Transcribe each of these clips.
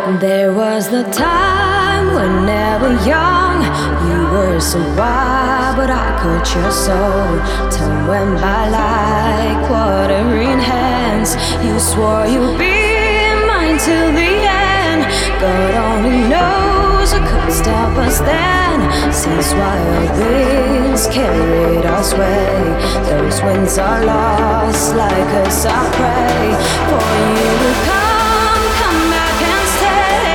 There was the time when never young, you were so wild, but I caught your soul. Time went by like watering hands. You swore you'd be mine till the end. God only knows I couldn't stop us then. Since wild winds carried us away, those winds are lost like us I pray for you to come back and stay.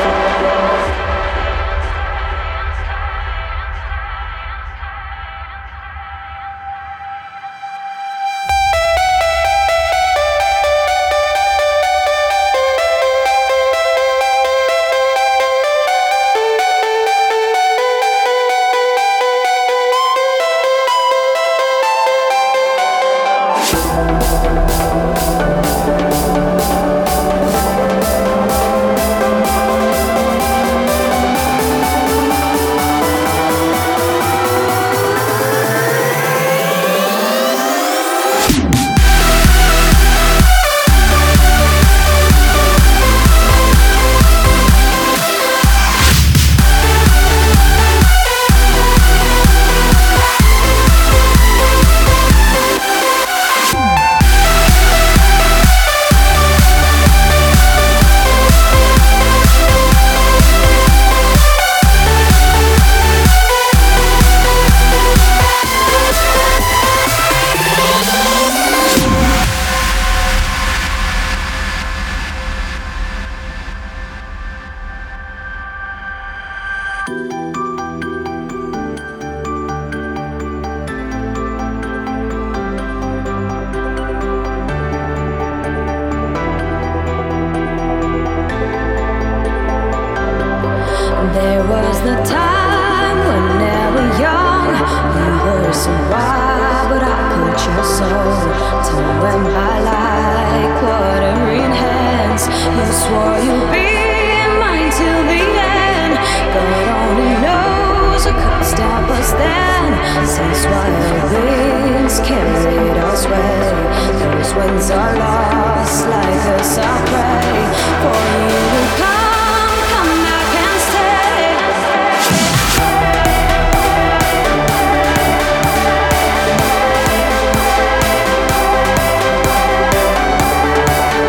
There was the time when never young, you were so wild, but I caught your soul. Time went by like watering hands. You swore you'd be mine till the end. God only knows I couldn't stop us then. Since wild winds carried us away, those winds are lost like us I pray